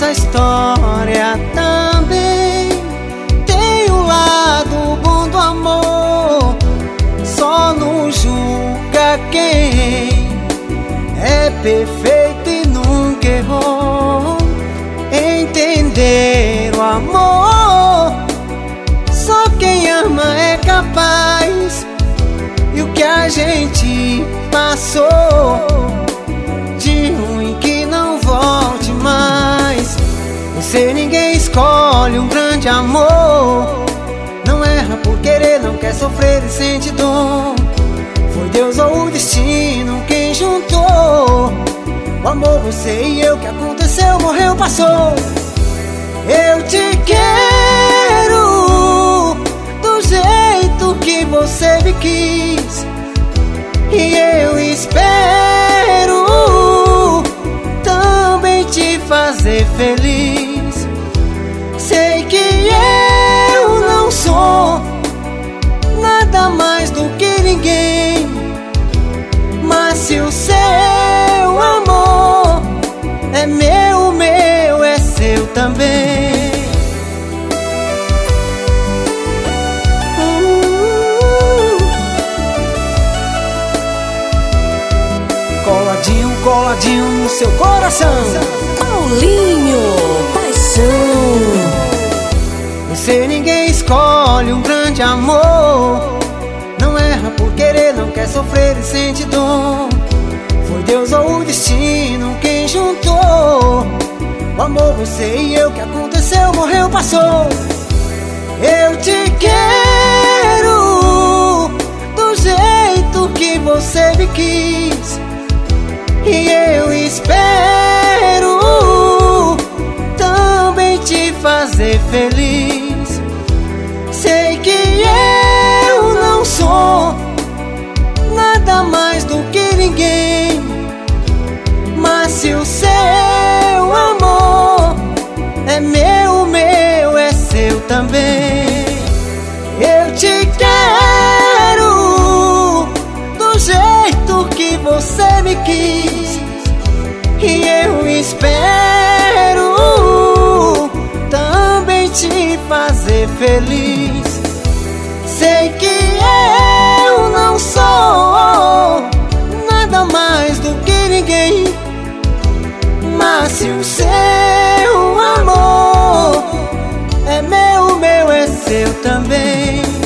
nossa história também tem o lado bom do amor. Só não julga quem é perfeito e nunca errou. Entender o amor, só quem ama é capaz. E o que a gente passou de ruim que não volte mais. Você ninguém escolhe um grande amor. Não erra por querer, não quer sofrer e sente dor. Foi Deus ou o destino quem juntou o amor, você e eu, que aconteceu, morreu, passou. Eu te quero do jeito que você me quis, e eu espero também te fazer feliz. Sei que eu não sou nada mais do que ninguém, mas se o seu amor é meu, o meu é seu também. Coladinho, coladinho no seu coração, Paulinho Paixão. Você ninguém escolhe um grande amor. Não erra por querer, não quer sofrer e sente dor. Foi Deus ou o destino quem juntou o amor, você e eu, que aconteceu, morreu, passou. Eu te quero do jeito que você me quis, e eu espero também te fazer feliz. Sei que eu não sou nada mais do que ninguém, mas se o seu amor é meu, o meu é seu também. Eu te quero do jeito que você me quis, e eu espero também te fazer feliz. Sei que eu não sou nada mais do que ninguém, mas se o seu amor é meu, o meu é seu também.